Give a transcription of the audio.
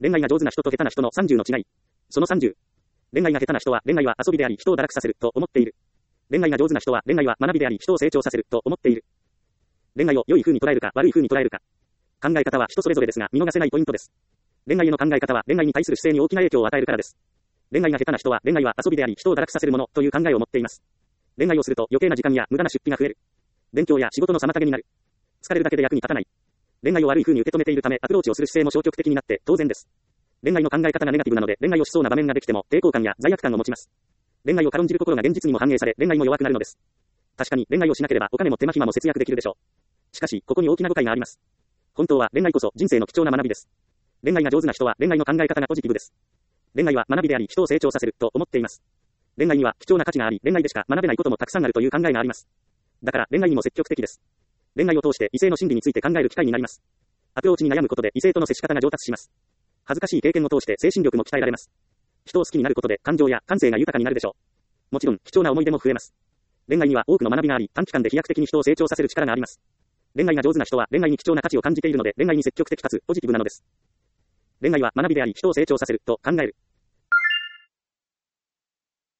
恋愛が上手な人と下手な人の30の違い。その30。恋愛が下手な人は恋愛は遊びであり人を堕落させると思っている。恋愛が上手な人は恋愛は学びであり人を成長させると思っている。恋愛を良い風に捉えるか悪い風に捉えるか。考え方は人それぞれですが見逃せないポイントです。恋愛への考え方は恋愛に対する姿勢に大きな影響を与えるからです。恋愛が下手な人は恋愛は遊びであり人を堕落させるものという考えを持っています。恋愛をすると余計な時間や無駄な出費が増える。勉強や仕事の妨げになる。疲れるだけで役に立たない。恋愛を悪い風に受け止めているためアプローチをする姿勢も消極的になって当然です。恋愛の考え方がネガティブなので恋愛をしそうな場面ができても抵抗感や罪悪感を持ちます。恋愛を軽んじる心が現実にも反映され恋愛も弱くなるのです。確かに恋愛をしなければお金も手間暇も節約できるでしょう。しかしここに大きな誤解があります。本当は恋愛こそ人生の貴重な学びです。恋愛が上手な人は恋愛の考え方がポジティブです。恋愛は学びであり人を成長させると思っています。恋愛には貴重な価値があり恋愛でしか学べないこともたくさんあるという考えがあります。だから恋愛にも積極的です。恋愛を通して異性の心理について考える機会になります。アプローチに悩むことで異性との接し方が上達します。恥ずかしい経験を通して精神力も鍛えられます。人を好きになることで感情や感性が豊かになるでしょう。もちろん貴重な思い出も増えます。恋愛には多くの学びがあり短期間で飛躍的に人を成長させる力があります。恋愛が上手な人は恋愛に貴重な価値を感じているので恋愛に積極的かつポジティブなのです。恋愛は学びであり人を成長させると考える。